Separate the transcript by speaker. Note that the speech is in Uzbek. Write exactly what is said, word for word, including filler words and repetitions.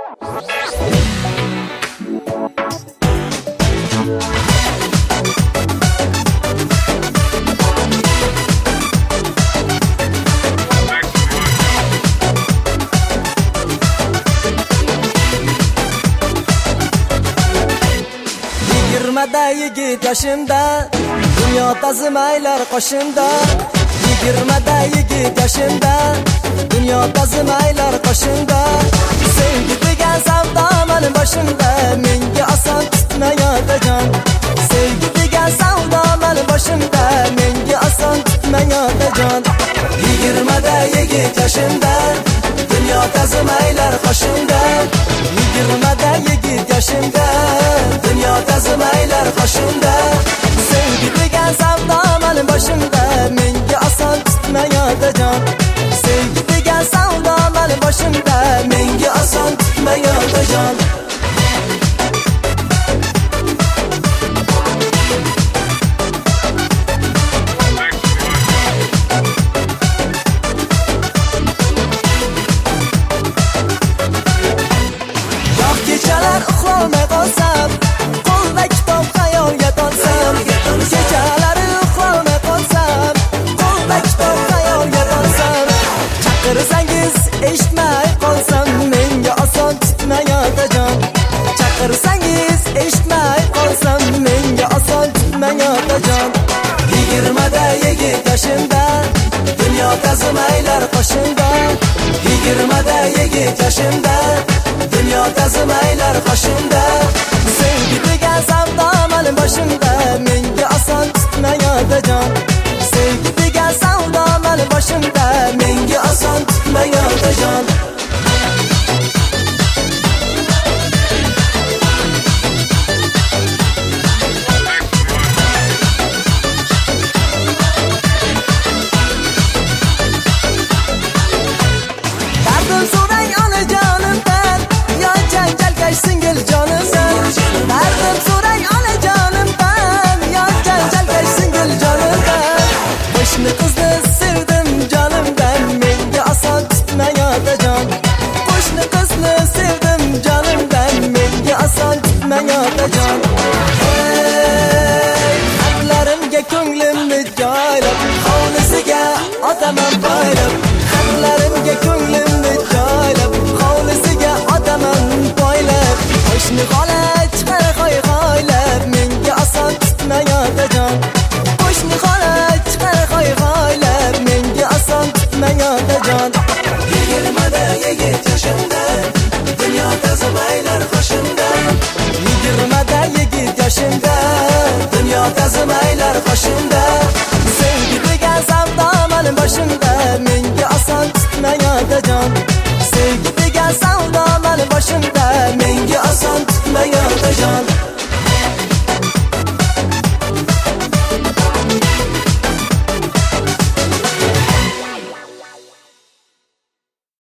Speaker 1: Yigirmada yigit yoshimda, dunyo tazimaylar qoshimda. Yigirmada yigit yoshimda, dunyo tazimaylar qoshimda. Sevgi degan savdo meni boshimda, menga oson tutmaydi jon. Sevgi degan savdo meni boshimda, menga oson tutmaydi jon. Yigirmada yigit yoshimda, dunyo tazimaylar qoshimda. Yigirmada yigit yoshimda, dunyo tazimaylar qoshimda. Sevgi degan savdo meni boshimda, menga oson tutmaydi jon. Sevgi degan savdo meni boshimda, menga oson tutmaydi jon. Kechalar uxlamay qolsam, qo'lda kitob xayolga tolsam. Kechalar uxlamay qolsam, qo'lda kitob xayolga tolsam. Chaqirsangiz eshitmay qolsam, menga oson tutmaydi jon. Chaqirsangiz eshitmay qolsam, menga oson tutmaydi jon. Yigirmada yigit yoshimda, dunyo tazimaylar qoshimda. Yigirmada yigit yoshimda, dunyo tazimaylar qoshimda. Sevgi degan savdo meni boshimda, menga oson tutmaydi jon. Sevgi degan savdo meni boshimda, menga oson tutmaydi jon. Dardim so'rang onajonimdan, yo janjalga singil jonimdan. Dardim so'rang onajonimdan, yo janjalga singil jonimdan. Qo'shni qizni sevdim jonimdan, menga oson tutmaydi jon. Qo'shni qizni sevdim jonimdan, menga oson tutmaydi jon. Hey, xatlarimga ko'nglimni joylab, hovlisiga otaman boylab. Xatlarimga ko'nglimni joylab, hovlisiga otaman boylab. Qo'shni xola chiqar qo'y qo'ylab, menga oson tutmaydi jon. Qo'shni xola chiqar qo'y qo'ylab, menga oson tutmaydi jon. Yigirmada yigit yoshimda, dunyo tazimaylar qoshimda. Yigirmada yigit yoshimda, dunyo tazimaylar qoshimda. Sevgi degan savdo meni boshimda, menga oson tutmaydi jon. Sevgi degan savdo meni boshimda, menga oson tutmaydi jon.